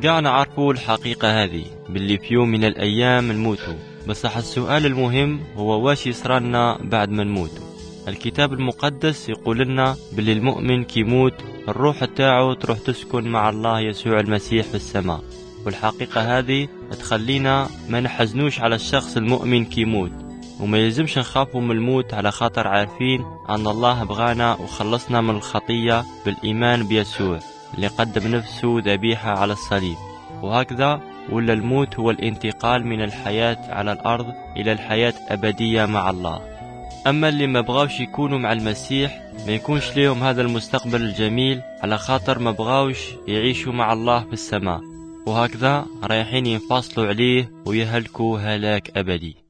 قاعد نعرفوا الحقيقة هذه باللي في يوم من الأيام نموتوا، بس السؤال المهم هو واش يصرالنا بعد ما نموتوا. الكتاب المقدس يقول لنا باللي المؤمن كيموت الروح تاعه تروح تسكن مع الله يسوع المسيح في السماء، والحقيقة هذه تخلينا ما نحزنوش على الشخص المؤمن كيموت، وما يلزمش نخافوا من الموت على خاطر عارفين أن الله بغانا وخلصنا من الخطية بالإيمان بيسوع اللي قدم نفسه ذبيحة على الصليب. وهكذا ولا الموت هو الانتقال من الحياة على الأرض إلى الحياة أبدية مع الله. أما اللي ما بغاوش يكونوا مع المسيح ما يكونش لهم هذا المستقبل الجميل على خاطر ما بغاوش يعيشوا مع الله في السماء، وهكذا رايحين ينفصلوا عليه ويهلكوا هلاك أبدي.